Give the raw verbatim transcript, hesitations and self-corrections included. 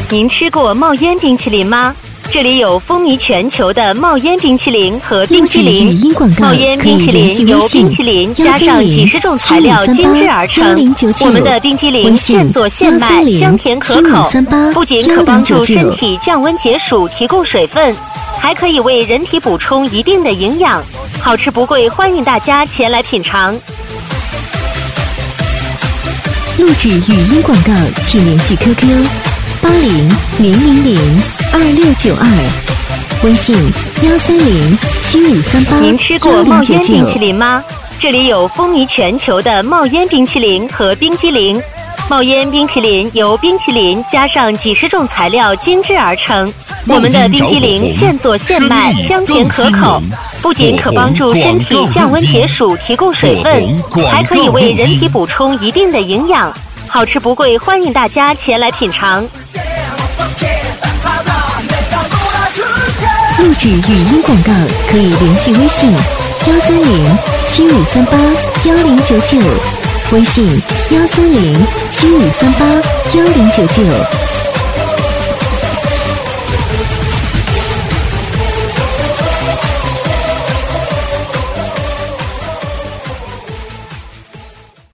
您吃过冒烟冰淇淋吗？这里有风靡全球的冒烟冰淇淋和冰激凌。冒烟冰淇淋由冰淇淋加上几十种材料精制而成。我们的冰激凌现做现卖，香甜可口，不仅可帮助身体降温解暑、提供水分，还可以为人体补充一定的营养，好吃不贵，欢迎大家前来品尝。 录制语音广告，请联系 Q Q 八零零零零二六九二，微信幺三零七五三八。 您吃过冒烟冰淇淋吗？这里有风靡全球的冒烟冰淇淋和冰激凌。冒烟冰淇淋由冰淇淋加上几十种材料精制而成。我们的冰激凌现做现卖，香甜可口，不仅可帮助身体降温解暑、提供水分，还可以为人体补充一定的营养，好吃不贵，欢迎大家前来品尝。 录制语音广告可以联系微信幺三零七五三八幺零九九，微信幺三零七五三八幺零九九。